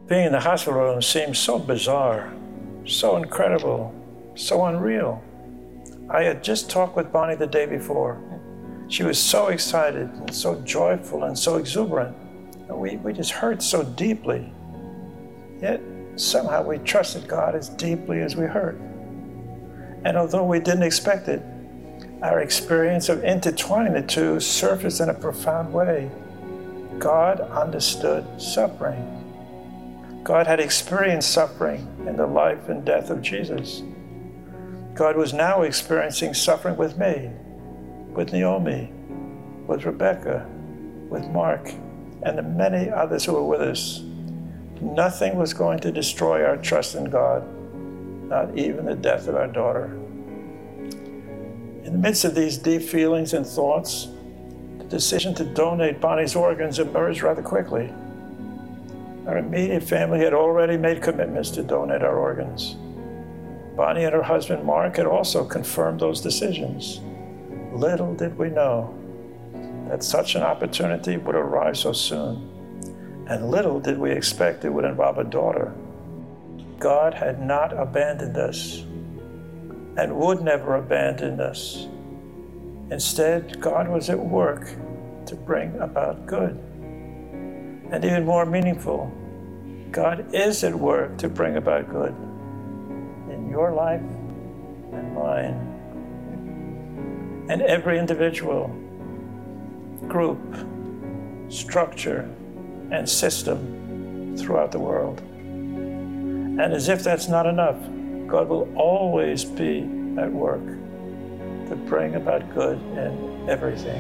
Being in the hospital room seemed so bizarre, so incredible, so unreal. I had just talked with Bonnie the day before. She was so excited and so joyful and so exuberant. We just hurt so deeply. Yet somehow we trusted God as deeply as we hurt. And although we didn't expect it, our experience of intertwining the two surfaced in a profound way. God understood suffering. God had experienced suffering in the life and death of Jesus. God was now experiencing suffering with me, with Naomi, with Rebecca, with Mark, and the many others who were with us. Nothing was going to destroy our trust in God, not even the death of our daughter. In the midst of these deep feelings and thoughts, the decision to donate Bonnie's organs emerged rather quickly. Our immediate family had already made commitments to donate our organs. Bonnie and her husband Mark had also confirmed those decisions. Little did we know that such an opportunity would arrive so soon, and little did we expect it would involve a daughter. God had not abandoned us and would never abandon us. Instead, God was at work to bring about good. And even more meaningful, God is at work to bring about good in your life and mine, and every individual, group, structure, and system throughout the world. And as if that's not enough, God will always be at work to bring about good in everything.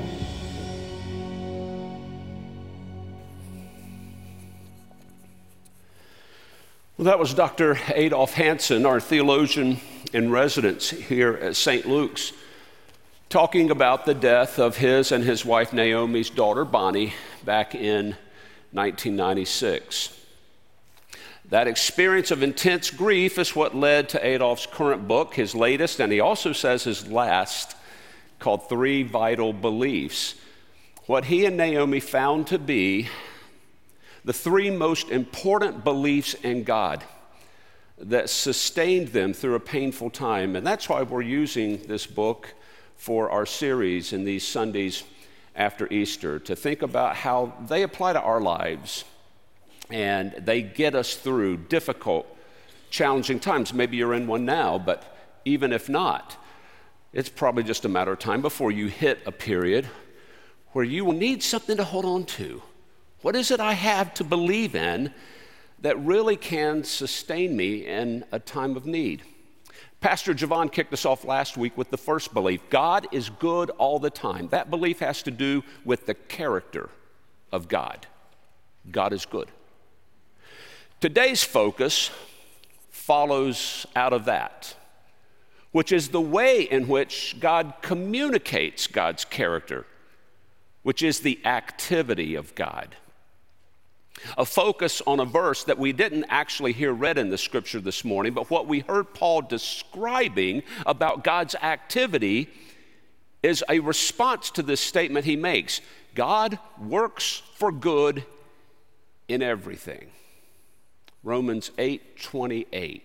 Well, that was Dr. Adolf Hansen, our theologian in residence here at St. Luke's, talking about the death of his and his wife Naomi's daughter, Bonnie, back in 1996. That experience of intense grief is what led to Adolf's current book, his latest, and he also says his last, called Three Vital Beliefs. What he and Naomi found to be the three most important beliefs in God that sustained them through a painful time. And that's why we're using this book for our series in these Sundays after Easter, to think about how they apply to our lives and they get us through difficult, challenging times. Maybe you're in one now, but even if not, it's probably just a matter of time before you hit a period where you will need something to hold on to. What is it I have to believe in that really can sustain me in a time of need? Pastor Javon kicked us off last week with the first belief: God is good all the time. That belief has to do with the character of God. God is good. Today's focus follows out of that, which is the way in which God communicates God's character, which is the activity of God. A focus on a verse that we didn't actually hear read in the scripture this morning, but what we heard Paul describing about God's activity is a response to this statement he makes: God works for good in everything. Romans 8:28.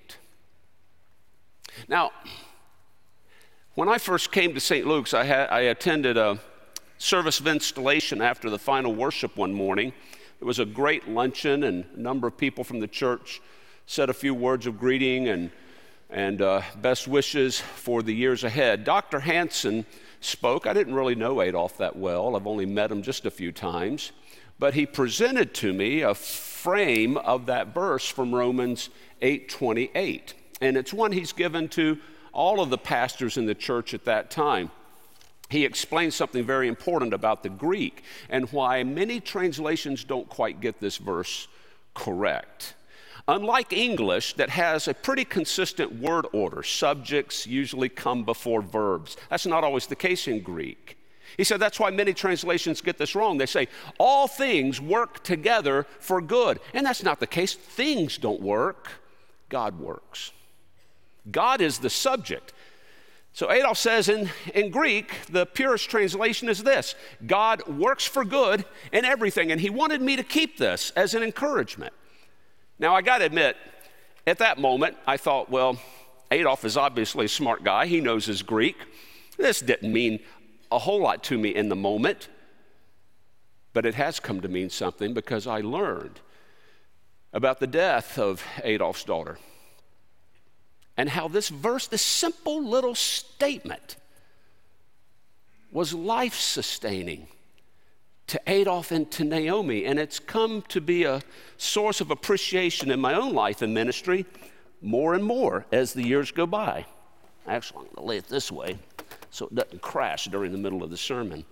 Now, when I first came to St. Luke's, I attended a service of installation after the final worship one morning. It was a great luncheon, and a number of people from the church said a few words of greeting and best wishes for the years ahead. Dr. Hansen spoke. I didn't really know Adolf that well. I've only met him just a few times. But he presented to me a frame of that verse from Romans 8:28. And it's one he's given to all of the pastors in the church at that time. He explains something very important about the Greek and why many translations don't quite get this verse correct. Unlike English, that has a pretty consistent word order, subjects usually come before verbs. That's not always the case in Greek. He said that's why many translations get this wrong. They say, all things work together for good. And that's not the case. Things don't work. God works. God is the subject. So Adolf says in Greek, the purest translation is this: God works for good in everything. And he wanted me to keep this as an encouragement. Now, I got to admit, at that moment, I thought, well, Adolf is obviously a smart guy. He knows his Greek. This didn't mean a whole lot to me in the moment, but it has come to mean something because I learned about the death of Adolf's daughter and how this verse, this simple little statement, was life-sustaining to Adolf and to Naomi, and it's come to be a source of appreciation in my own life and ministry more and more as the years go by. Actually, I'm going to lay it this way so it doesn't crash during the middle of the sermon.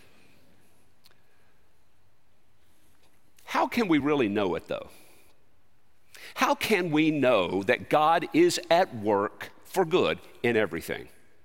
How can we really know it, though? How can we know that God is at work for good in everything?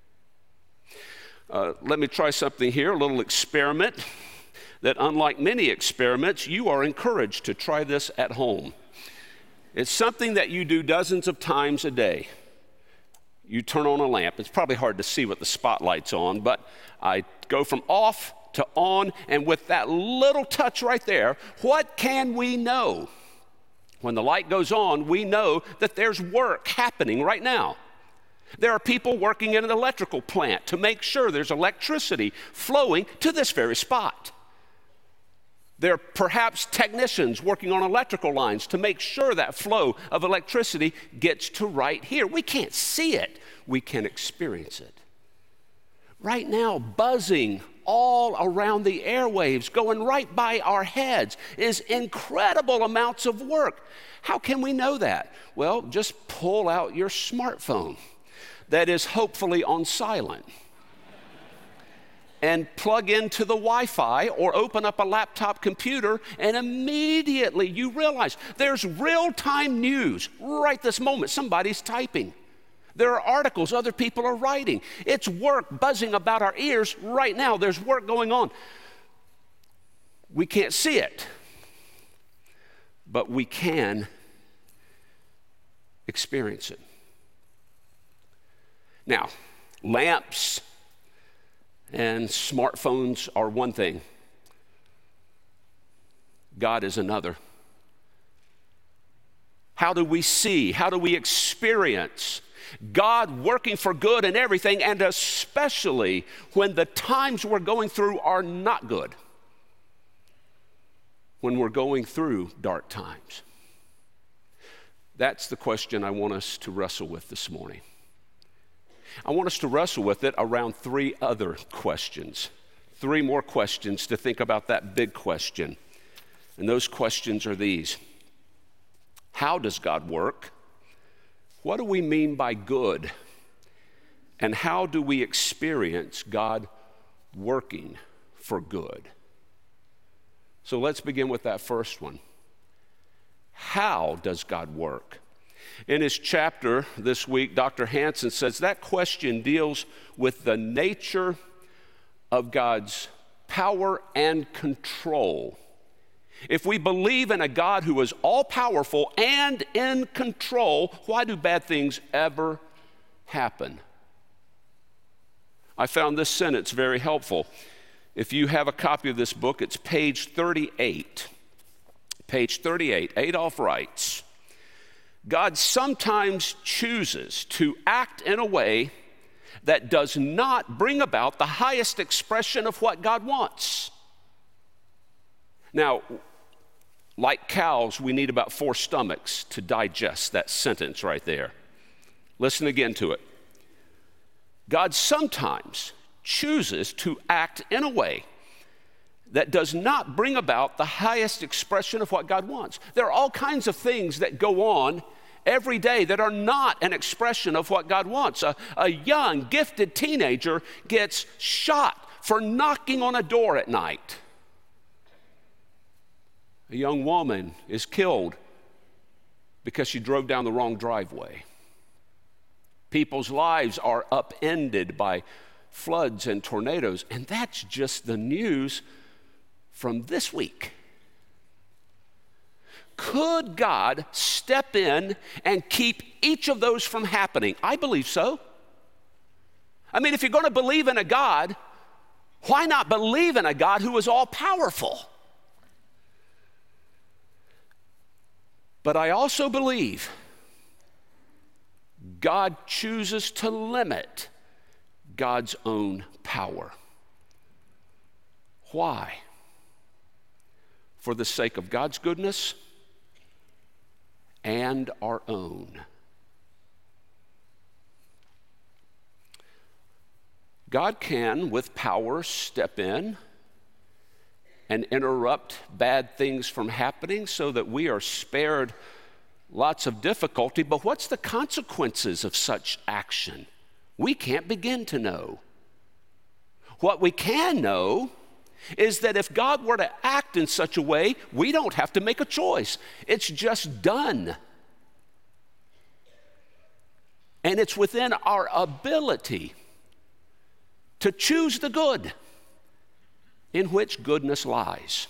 Let me try something here, a little experiment that, unlike many experiments, you are encouraged to try this at home. It's something that you do dozens of times a day. You turn on a lamp. It's probably hard to see with the spotlight's on, but I go from off to on, and with that little touch right there, what can we know? When the light goes on, we know that there's work happening right now. There are people working in an electrical plant to make sure there's electricity flowing to this very spot. There are perhaps technicians working on electrical lines to make sure that flow of electricity gets to right here. We can't see it. We can experience it. Right now, buzzing all around the airwaves, going right by our heads, is incredible amounts of work. How can we know that? Well, just pull out your smartphone that is hopefully on silent and plug into the Wi-Fi or open up a laptop computer, and immediately you realize there's real-time news right this moment. Somebody's typing. There are articles other people are writing. It's work buzzing about our ears right now. There's work going on. We can't see it, but we can experience it. Now, lamps and smartphones are one thing. God is another. How do we see? How do we experience God working for good in everything, and especially when the times we're going through are not good? When we're going through dark times? That's the question I want us to wrestle with this morning. I want us to wrestle with it around three other questions. Three more questions to think about that big question. And those questions are these. How does God work? What do we mean by good? And how do we experience God working for good? So let's begin with that first one. How does God work? In his chapter this week, Dr. Hansen says that question deals with the nature of God's power and control. If we believe in a God who is all-powerful and in control, why do bad things ever happen? I found this sentence very helpful. If you have a copy of this book, it's page 38. Page 38, Adolf writes, God sometimes chooses to act in a way that does not bring about the highest expression of what God wants. Now, like cows, we need about 4 stomachs to digest that sentence right there. Listen again to it. God sometimes chooses to act in a way that does not bring about the highest expression of what God wants. There are all kinds of things that go on every day that are not an expression of what God wants. A young, gifted teenager gets shot for knocking on a door at night. A young woman is killed because she drove down the wrong driveway. People's lives are upended by floods and tornadoes, and that's just the news from this week. Could God step in and keep each of those from happening? I believe so. I mean, if you're going to believe in a God, why not believe in a God who is all-powerful? But I also believe God chooses to limit God's own power. Why? For the sake of God's goodness and our own. God can, with power, step in and interrupt bad things from happening so that we are spared lots of difficulty. But what's the consequences of such action? We can't begin to know. What we can know is that if God were to act in such a way, we don't have to make a choice. It's just done. And it's within our ability to choose the good in which goodness lies.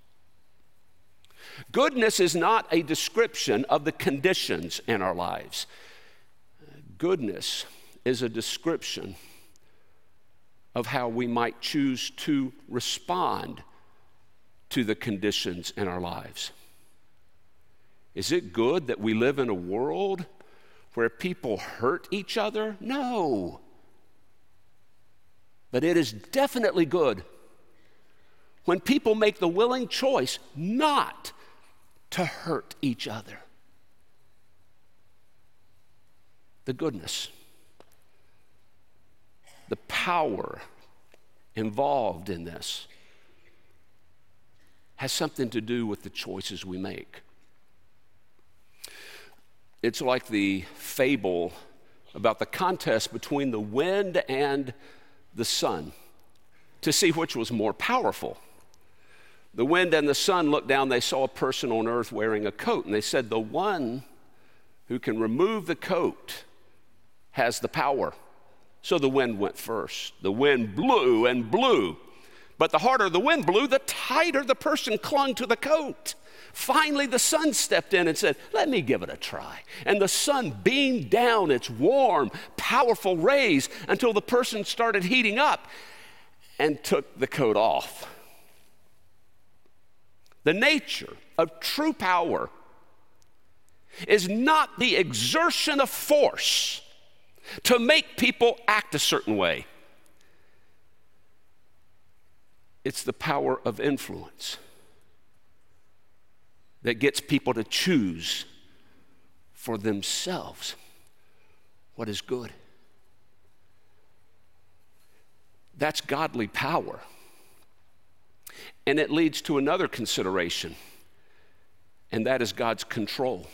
Goodness is not a description of the conditions in our lives. Goodness is a description of how we might choose to respond to the conditions in our lives. Is it good that we live in a world where people hurt each other? No. But it is definitely good when people make the willing choice not to hurt each other. The goodness, the power involved in this has something to do with the choices we make. It's like the fable about the contest between the wind and the sun to see which was more powerful. The wind and the sun looked down, they saw a person on earth wearing a coat, and they said, the one who can remove the coat has the power. So the wind went first. The wind blew and blew. But the harder the wind blew, the tighter the person clung to the coat. Finally, the sun stepped in and said, let me give it a try. And the sun beamed down its warm, powerful rays until the person started heating up and took the coat off. The nature of true power is not the exertion of force to make people act a certain way. It's the power of influence that gets people to choose for themselves what is good. That's godly power. And it leads to another consideration, and that is God's control.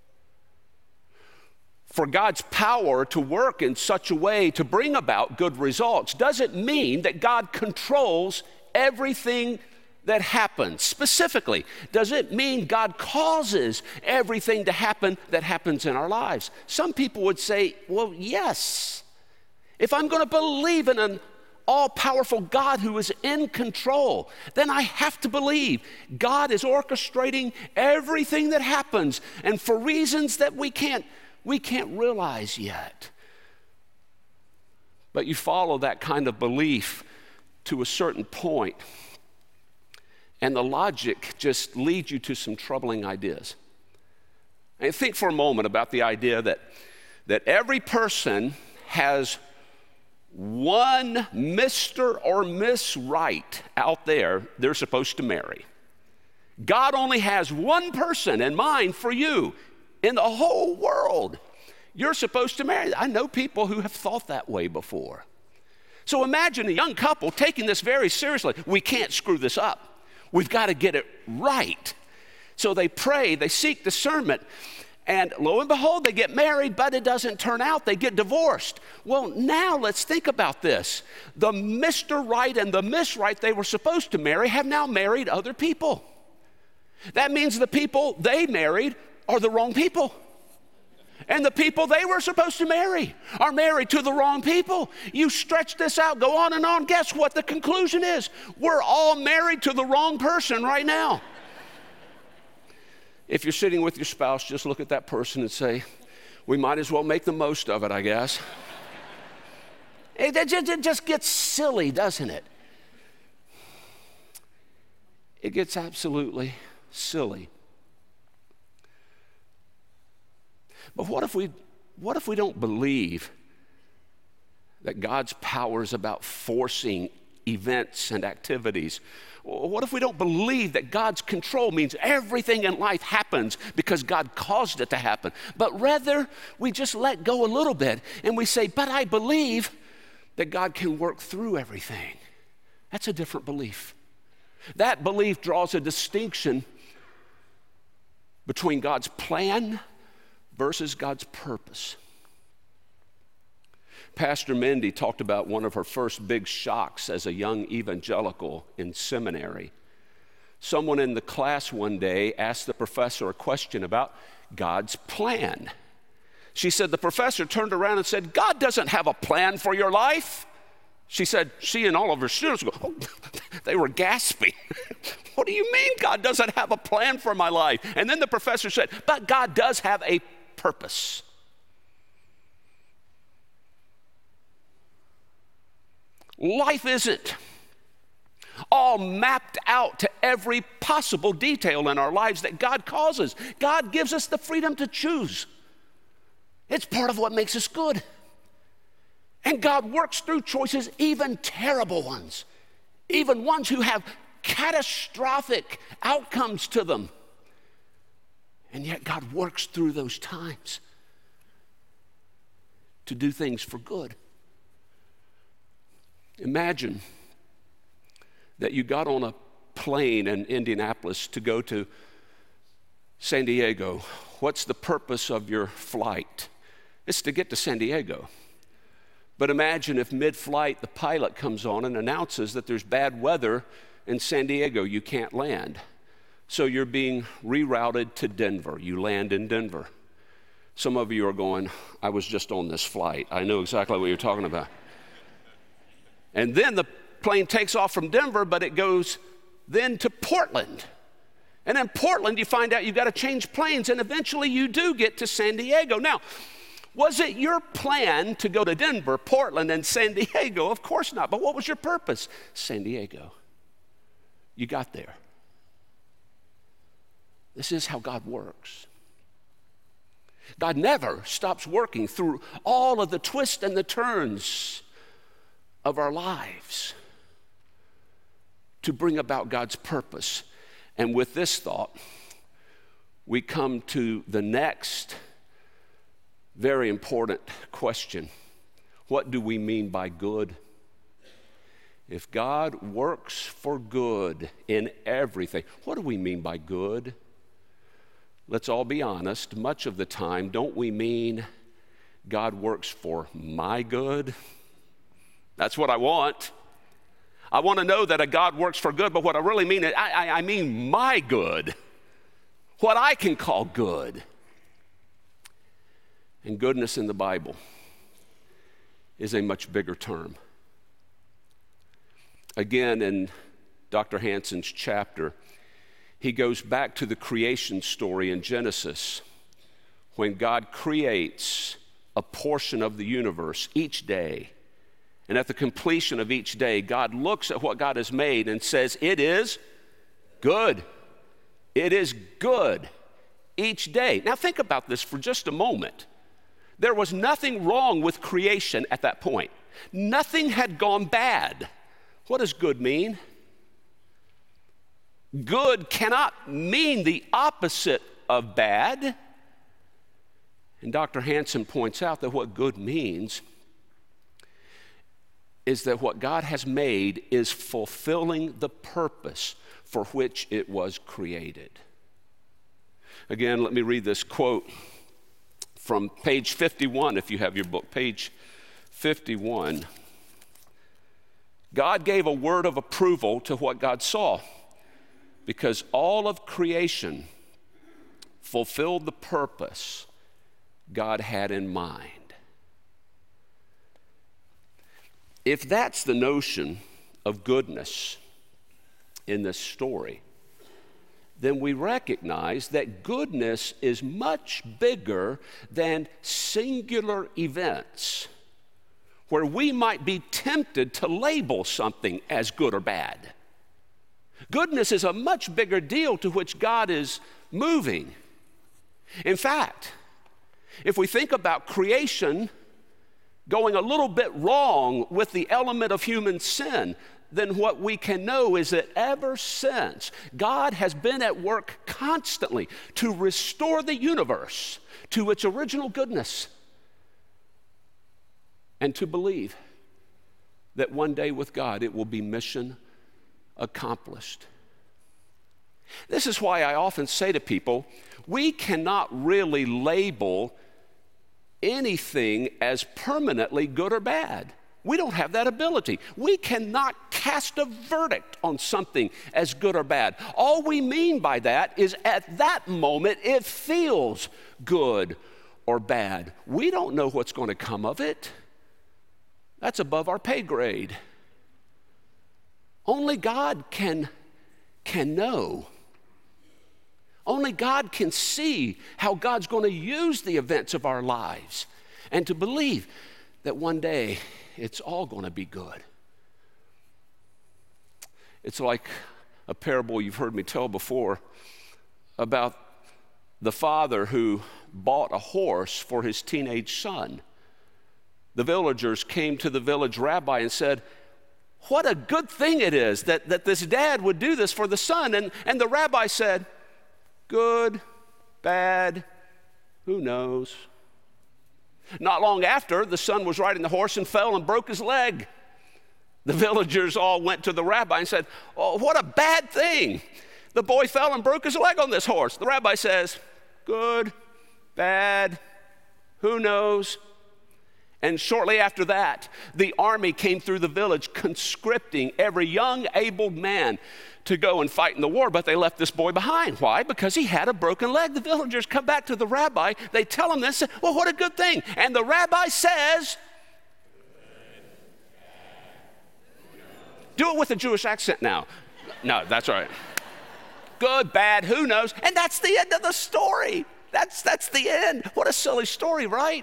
For God's power to work in such a way to bring about good results doesn't mean that God controls everything that happens. Specifically, does it mean God causes everything to happen that happens in our lives? Some people would say, well, yes. If I'm going to believe in an all-powerful God who is in control, then I have to believe God is orchestrating everything that happens, and for reasons that we can't realize yet. But you follow that kind of belief to a certain point, and the logic just leads you to some troubling ideas. And think for a moment about the idea that every person has one Mr. or Miss Right out there they're supposed to marry. God only has one person in mind for you in the whole world you're supposed to marry. I know people who have thought that way before. So imagine a young couple taking this very seriously. We can't screw this up. We've got to get it right. So they pray, they seek discernment, and lo and behold, they get married, but it doesn't turn out. They get divorced. Well, now let's think about this. The Mr. Right and the Miss Right they were supposed to marry have now married other people. That means the people they married are the wrong people. And the people they were supposed to marry are married to the wrong people. You stretch this out, go on and on. Guess what the conclusion is? We're all married to the wrong person right now. If you're sitting with your spouse, just look at that person and say, we might as well make the most of it, I guess. It just gets silly, doesn't it? It gets absolutely silly. But what if we don't believe that God's power is about forcing events and activities? What if we don't believe that God's control means everything in life happens because God caused it to happen? But rather, we just let go a little bit and we say, but I believe that God can work through everything. That's a different belief. That belief draws a distinction between God's plan versus God's purpose. Pastor Mindy talked about one of her first big shocks as a young evangelical in seminary. Someone in the class one day asked the professor a question about God's plan. She said the professor turned around and said, "God doesn't have a plan for your life." She said, she and all of her students go, oh, they were gasping. What do you mean God doesn't have a plan for my life? And then the professor said, but God does have a purpose. Life isn't all mapped out to every possible detail in our lives that God causes. God gives us the freedom to choose. It's part of what makes us good. And God works through choices, even terrible ones, even ones who have catastrophic outcomes to them. And yet God works through those times to do things for good. Imagine that you got on a plane in Indianapolis to go to San Diego. What's the purpose of your flight? It's to get to San Diego. But imagine if mid-flight the pilot comes on and announces that there's bad weather in San Diego, you can't land. So you're being rerouted to Denver. You land in Denver. Some of you are going, I was just on this flight. I know exactly what you're talking about. And then the plane takes off from Denver, but it goes then to Portland. And in Portland, you find out you've got to change planes, and eventually you do get to San Diego. Now, was it your plan to go to Denver, Portland, and San Diego? Of course not. But what was your purpose? San Diego. You got there. This is how God works. God never stops working through all of the twists and the turns of our lives to bring about God's purpose. And with this thought, we come to the next very important question. What do we mean by good? If God works for good in everything, what do we mean by good? Let's all be honest. Much of the time, don't we mean God works for my good? That's what I want. I want to know that a God works for good, but what I really mean is I mean my good, what I can call good. And goodness in the Bible is a much bigger term. Again, in Dr. Hanson's chapter, he goes back to the creation story in Genesis when God creates a portion of the universe each day. And at the completion of each day, God looks at what God has made and says, it is good. It is good each day. Now think about this for just a moment. There was nothing wrong with creation at that point. Nothing had gone bad. What does good mean? Good cannot mean the opposite of bad. And Dr. Hanson points out that what good means is that what God has made is fulfilling the purpose for which it was created. Again, let me read this quote from page 51, if you have your book, page 51. God gave a word of approval to what God saw because all of creation fulfilled the purpose God had in mind. If that's the notion of goodness in this story, then we recognize that goodness is much bigger than singular events where we might be tempted to label something as good or bad. Goodness is a much bigger deal to which God is moving. In fact, If we think about creation going a little bit wrong with the element of human sin, then what we can know is that ever since, God has been at work constantly to restore the universe to its original goodness, and to believe that one day with God it will be mission accomplished. This is why I often say to people, we cannot really label anything as permanently good or bad. We don't have that ability. We cannot cast a verdict on something as good or bad. All we mean by that is at that moment it feels good or bad. We don't know what's going to come of it. That's above our pay grade. Only God can know. Only God can see how God's going to use the events of our lives, and to believe that one day it's all going to be good. It's like a parable you've heard me tell before about the father who bought a horse for his teenage son. The villagers came to the village rabbi and said, "What a good thing it is that this dad would do this for the son." And the rabbi said, "Good, bad, who knows?" Not long after, the son was riding the horse and fell and broke his leg. The villagers all went to the rabbi and said, "Oh, what a bad thing. The boy fell and broke his leg on this horse." The rabbi says, "Good, bad, who knows?" And shortly after that, the army came through the village conscripting every young, able man to go and fight in the war, but they left this boy behind. Why? Because he had a broken leg. The villagers come back to the rabbi, they tell him this, "Well, what a good thing." And the rabbi says, do it with a Jewish accent now. No, that's all right. Good, bad, who knows? And that's the end of the story. That's the end. What a silly story, right?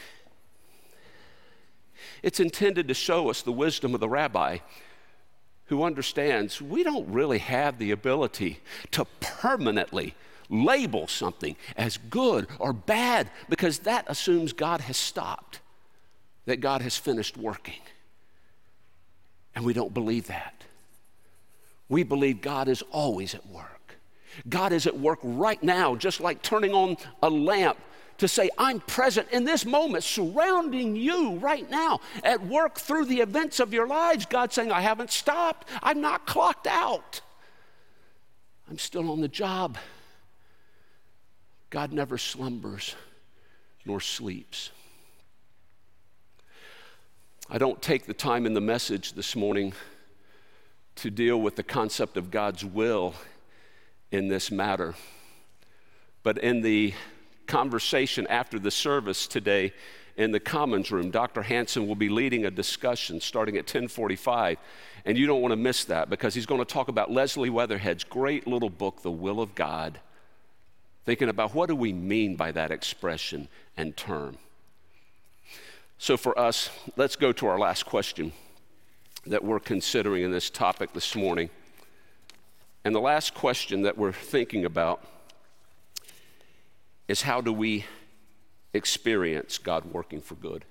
It's intended to show us the wisdom of the rabbi who understands we don't really have the ability to permanently label something as good or bad, because that assumes God has stopped, that God has finished working. And we don't believe that. We believe God is always at work. God is at work right now, just like turning on a lamp to say, "I'm present in this moment, surrounding you right now, at work through the events of your lives." God's saying, "I haven't stopped. I'm not clocked out. I'm still on the job." God never slumbers nor sleeps. I don't take the time in the message this morning to deal with the concept of God's will in this matter, but in the conversation after the service today in the Commons Room, Dr. Hanson will be leading a discussion starting at 10:45, and you don't want to miss that, because he's going to talk about Leslie Weatherhead's great little book, The Will of God, thinking about what do we mean by that expression and term. So for us, let's go to our last question that we're considering in this topic this morning. And the last question that we're thinking about is, how do we experience God working for good?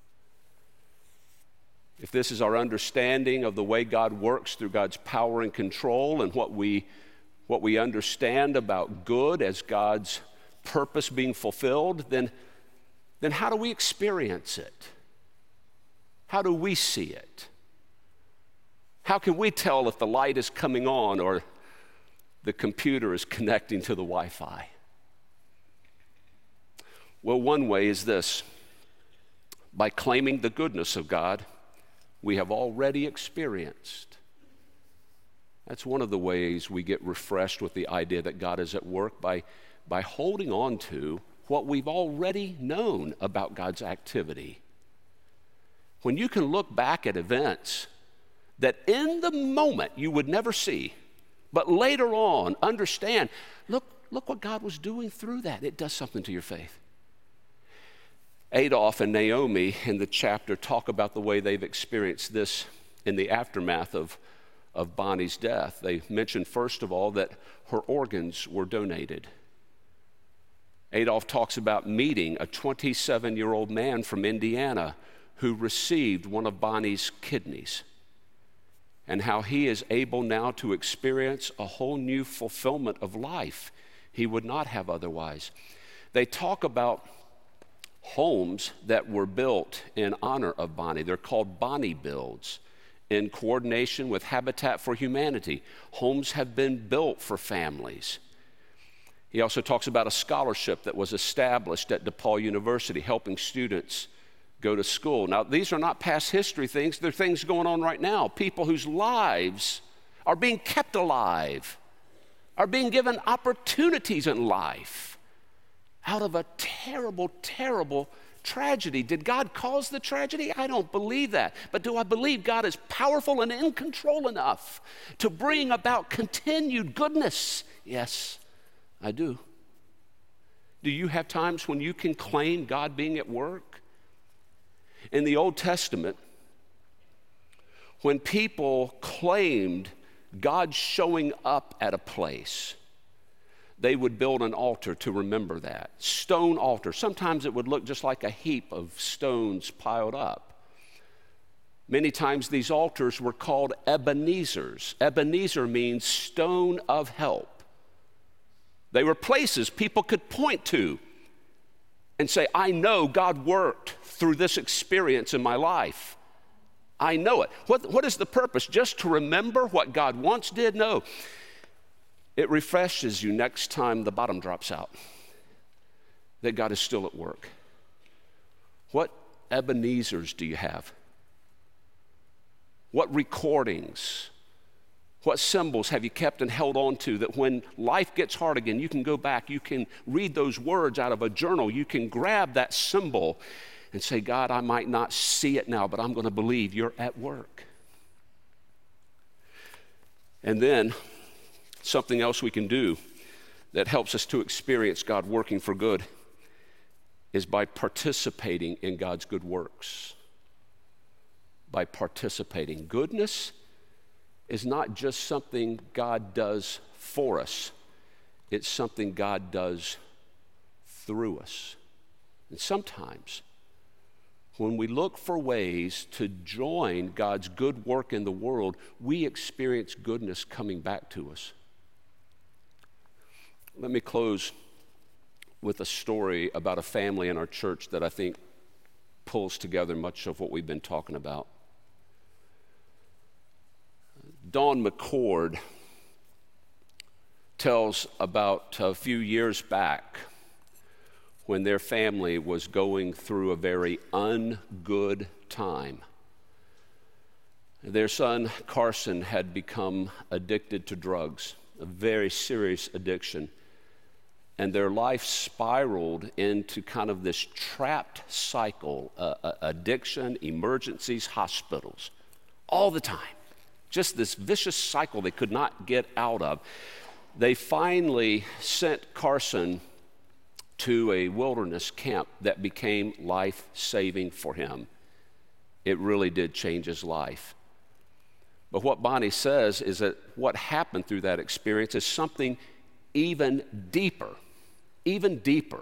If this is our understanding of the way God works through God's power and control, and what we understand about good as God's purpose being fulfilled, then how do we experience it? How do we see it? How can we tell if the light is coming on or the computer is connecting to the Wi-Fi? Well, one way is this: by claiming the goodness of God we have already experienced. That's one of the ways we get refreshed with the idea that God is at work, by holding on to what we've already known about God's activity. When you can look back at events that in the moment you would never see, but later on understand, look what God was doing through that, it does something to your faith. Adolf and Naomi in the chapter talk about the way they've experienced this in the aftermath of Bonnie's death. They mentioned, first of all, that her organs were donated. Adolf talks about meeting a 27-year-old man from Indiana who received one of Bonnie's kidneys, and how he is able now to experience a whole new fulfillment of life he would not have otherwise. They talk about homes that were built in honor of Bonnie. They're called Bonnie Builds, in coordination with Habitat for Humanity. Homes have been built for families. He also talks about a scholarship that was established at DePaul University, helping students go to school. Now, these are not past history things. They're things going on right now. People whose lives are being kept alive, are being given opportunities in life out of a terrible, terrible tragedy. Did God cause the tragedy? I don't believe that. But do I believe God is powerful and in control enough to bring about continued goodness? Yes, I do. Do you have times when you can claim God being at work? In the Old Testament, when people claimed God showing up at a place, they would build an altar to remember that. Stone altar. Sometimes it would look just like a heap of stones piled up. Many times these altars were called Ebenezers. Ebenezer means stone of help. They were places people could point to and say, I know God worked through this experience in my life. I know it. What is the purpose? Just to remember what God once did? No. It refreshes you next time the bottom drops out, that God is still at work. What Ebenezers do you have? What recordings, what symbols have you kept and held on to that when life gets hard again, you can go back, you can read those words out of a journal, you can grab that symbol and say, God, I might not see it now, but I'm going to believe you're at work. And then something else we can do that helps us to experience God working for good is by participating in God's good works. By participating. Goodness is not just something God does for us, it's something God does through us. And sometimes, when we look for ways to join God's good work in the world, we experience goodness coming back to us. Let me close with a story about a family in our church that I think pulls together much of what we've been talking about. Dawn McCord tells about a few years back when their family was going through a very ungood time. Their son, Carson, had become addicted to drugs, a very serious addiction. And their life spiraled into kind of this trapped cycle, addiction, emergencies, hospitals, all the time. Just this vicious cycle they could not get out of. They finally sent Carson to a wilderness camp that became life-saving for him. It really did change his life. But what Bonnie says is that what happened through that experience is something even deeper. Even deeper.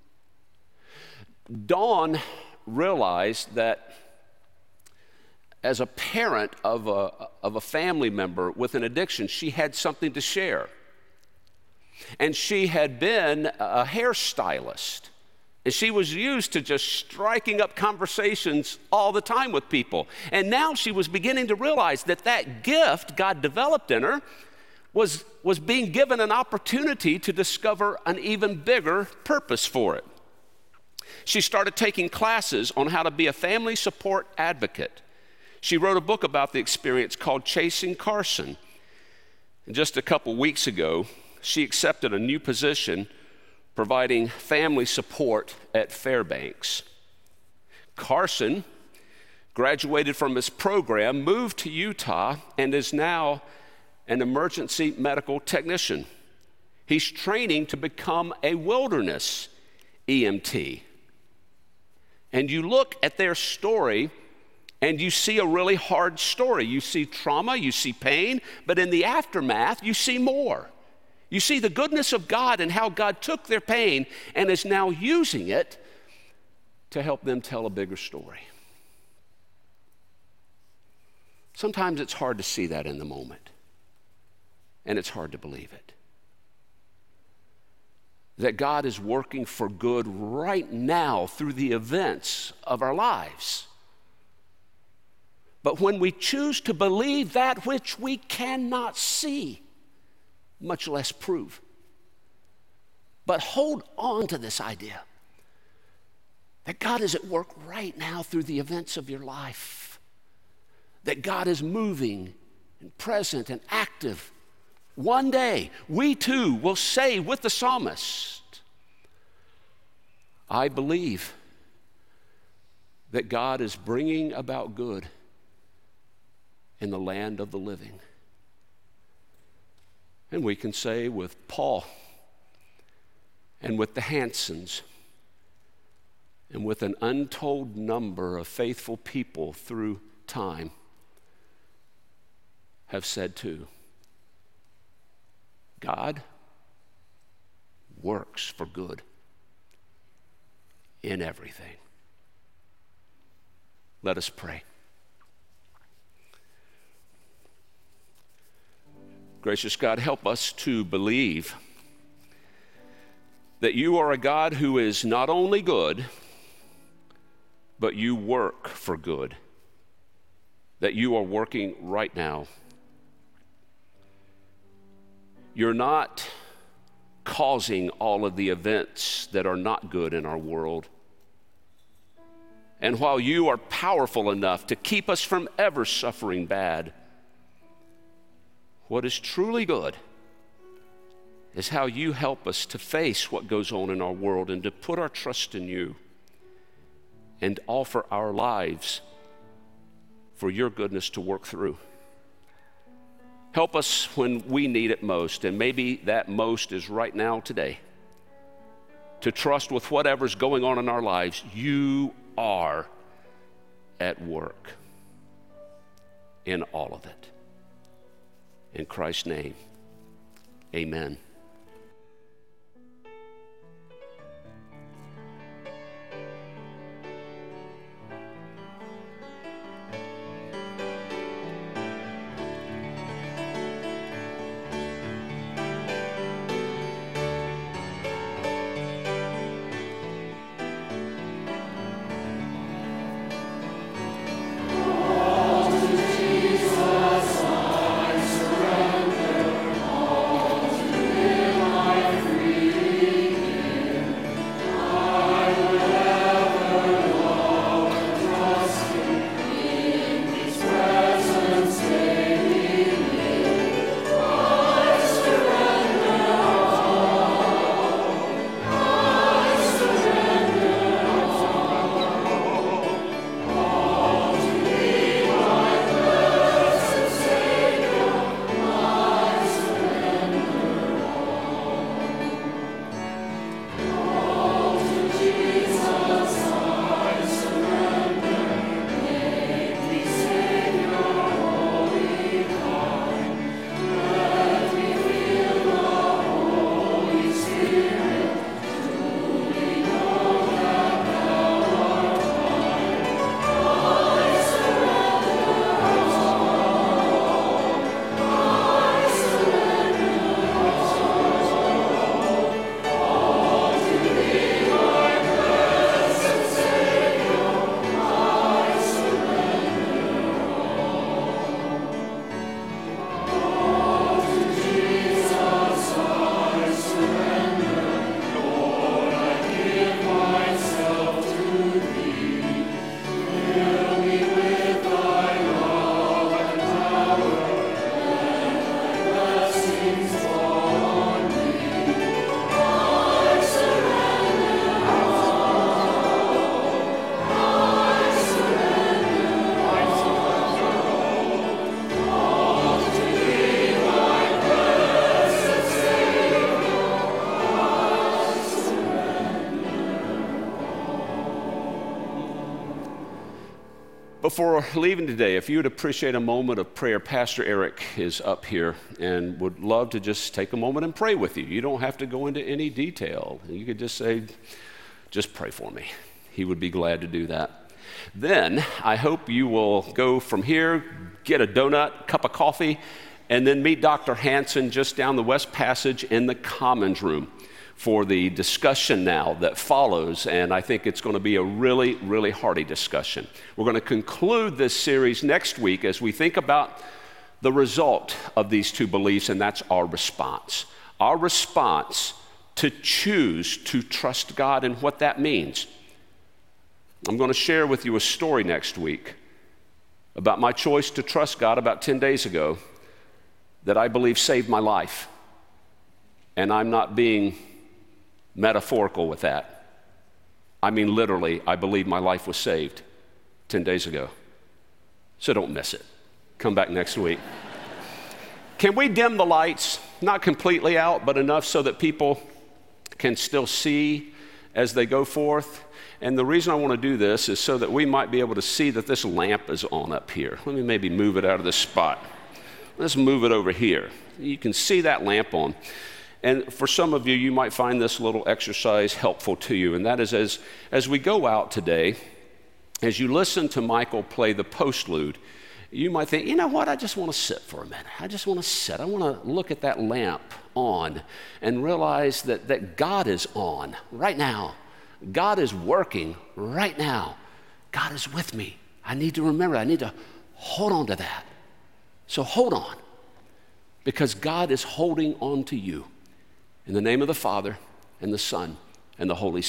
Dawn realized that as a parent of a family member with an addiction, she had something to share. And she had been a hairstylist. And she was used to just striking up conversations all the time with people. And now she was beginning to realize that that gift God developed in her was being given an opportunity to discover an even bigger purpose for it. She started taking classes on how to be a family support advocate. She wrote a book about the experience called Chasing Carson. And just a couple weeks ago, she accepted a new position providing family support at Fairbanks. Carson graduated from his program, moved to Utah, and is now an emergency medical technician. He's training to become a wilderness EMT. And you look at their story and you see a really hard story. You see trauma, you see pain, but in the aftermath, you see more. You see the goodness of God and how God took their pain and is now using it to help them tell a bigger story. Sometimes it's hard to see that in the moment, and it's hard to believe it. That God is working for good right now through the events of our lives. But when we choose to believe that which we cannot see, much less prove, but hold on to this idea that God is at work right now through the events of your life, that God is moving and present and active. One day, we too will say with the psalmist, I believe that God is bringing about good in the land of the living. And we can say with Paul and with the Hansons and with an untold number of faithful people through time have said too, God works for good in everything. Let us pray. Gracious God, help us to believe that you are a God who is not only good, but you work for good, that you are working right now. You're not causing all of the events that are not good in our world. And while you are powerful enough to keep us from ever suffering bad, what is truly good is how you help us to face what goes on in our world and to put our trust in you and offer our lives for your goodness to work through. Help us when we need it most, and maybe that most is right now today, to trust with whatever's going on in our lives, you are at work in all of it. In Christ's name, amen. Before leaving today, if you would appreciate a moment of prayer, Pastor Eric is up here and would love to just take a moment and pray with you. You don't have to go into any detail. You could just say, just pray for me. He would be glad to do that. Then I hope you will go from here, get a donut, cup of coffee, and then meet Dr. Hanson just down the West Passage in the Commons Room for the discussion now that follows, and I think it's going to be a really, really hearty discussion. We're going to conclude this series next week as we think about the result of these two beliefs, and that's our response. Our response to choose to trust God and what that means. I'm going to share with you a story next week about my choice to trust God about 10 days ago that I believe saved my life. And I'm not being metaphorical with that. I mean, literally, I believe my life was saved 10 days ago. So don't miss it. Come back next week. Can we dim the lights? Not completely out, but enough so that people can still see as they go forth. And the reason I want to do this is so that we might be able to see that this lamp is on up here. Let me maybe move it out of this spot. Let's move it over here. You can see that lamp on. And for some of you, you might find this little exercise helpful to you. And that is as we go out today, as you listen to Michael play the postlude, you might think, you know what, I just want to sit for a minute. I just want to sit. I want to look at that lamp on and realize that God is on right now. God is working right now. God is with me. I need to remember, I need to hold on to that. So hold on, because God is holding on to you. In the name of the Father, and the Son, and the Holy Spirit.